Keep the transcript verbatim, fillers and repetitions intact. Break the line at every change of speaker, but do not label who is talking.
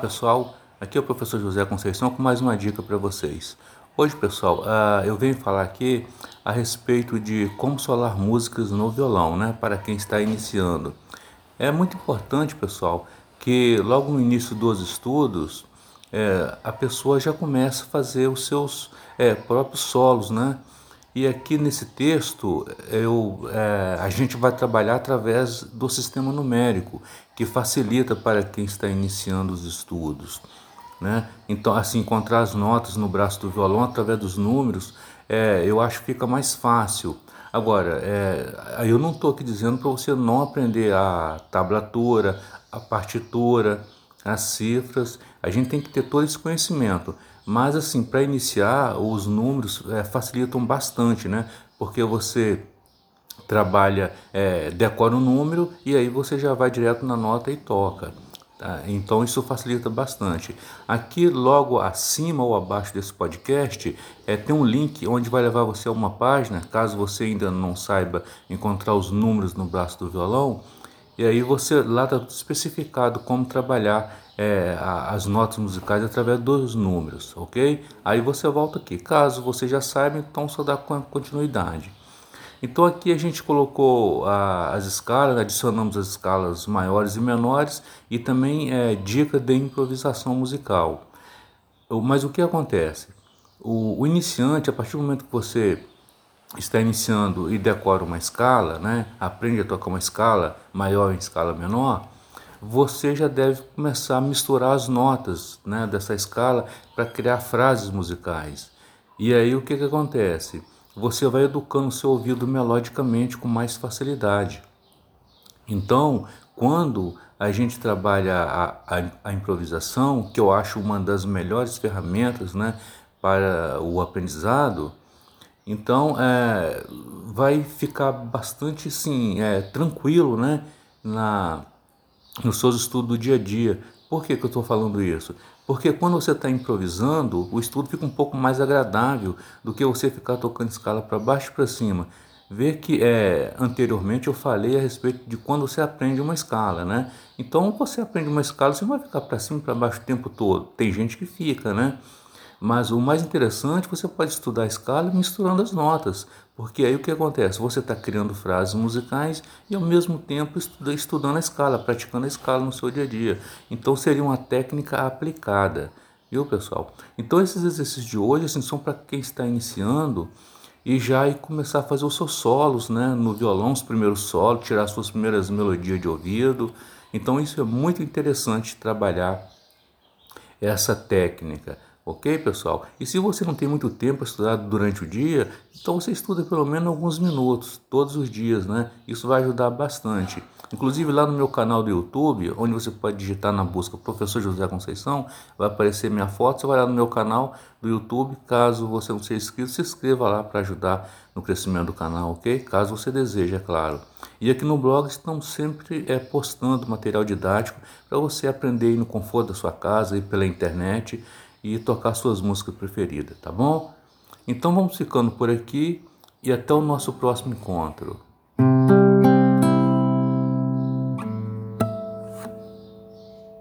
Olá pessoal, aqui é o professor José Conceição com mais uma dica para vocês. Hoje pessoal, uh, eu venho falar aqui a respeito de como solar músicas no violão, né, para quem está iniciando. É muito importante pessoal, que logo no início dos estudos, é, a pessoa já começa a fazer os seus é, próprios solos, né? E aqui nesse texto eu, é, a gente vai trabalhar através do sistema numérico, que facilita para quem está iniciando os estudos, né? Então, assim, encontrar as notas no braço do violão através dos números, é, eu acho que fica mais fácil. Agora, é, eu não estou aqui dizendo para você não aprender a tablatura, a partitura, as cifras. A gente tem que ter todo esse conhecimento. Mas, assim, para iniciar, os números é, facilitam bastante, né? Porque você trabalha, é, decora o número e aí você já vai direto na nota e toca. Tá? Então isso facilita bastante. Aqui logo acima ou abaixo desse podcast é, tem um link onde vai levar você a uma página, caso você ainda não saiba encontrar os números no braço do violão. E aí você lá está especificado como trabalhar é, as notas musicais através dos números, ok? Aí você volta aqui. Caso você já saiba, então só dá continuidade. Então aqui a gente colocou a, as escalas, adicionamos as escalas maiores e menores e também é, dica de improvisação musical. Mas o que acontece? O, o iniciante, a partir do momento que você está iniciando e decora uma escala, né, aprende a tocar uma escala maior em escala menor, você já deve começar a misturar as notas, né, dessa escala para criar frases musicais. E aí o que, que acontece? Você vai educando o seu ouvido melodicamente com mais facilidade. Então, quando a gente trabalha a, a, a improvisação, que eu acho uma das melhores ferramentas, né, para o aprendizado, então é, vai ficar bastante assim, é, tranquilo, né, na, nos seus estudos do dia a dia. Por que, que eu estou falando isso? Porque quando você está improvisando, o estudo fica um pouco mais agradável do que você ficar tocando escala para baixo e para cima. Vê que é, anteriormente eu falei a respeito de quando você aprende uma escala, né? Então você aprende uma escala, você não vai ficar para cima e para baixo o tempo todo. Tem gente que fica, né? Mas o mais interessante, você pode estudar a escala misturando as notas, porque aí o que acontece? Você está criando frases musicais e ao mesmo tempo estuda, estudando a escala, praticando a escala no seu dia a dia. Então seria uma técnica aplicada, viu pessoal? Então esses exercícios de hoje assim, são para quem está iniciando e já ir começar a fazer os seus solos, né? No violão, os primeiros solos, tirar as suas primeiras melodias de ouvido. Então isso é muito interessante trabalhar essa técnica, ok pessoal? E se você não tem muito tempo para estudar durante o dia, então você estuda pelo menos alguns minutos, todos os dias, né? Isso vai ajudar bastante. Inclusive lá no meu canal do YouTube, onde você pode digitar na busca Professor José Conceição, vai aparecer minha foto, você vai lá no meu canal do YouTube, caso você não seja inscrito, se inscreva lá para ajudar no crescimento do canal, ok? Caso você deseje, é claro. E aqui no blog estamos sempre é, postando material didático para você aprender no conforto da sua casa e pela internet e tocar suas músicas preferidas, tá bom? Então vamos ficando por aqui e até o nosso próximo encontro.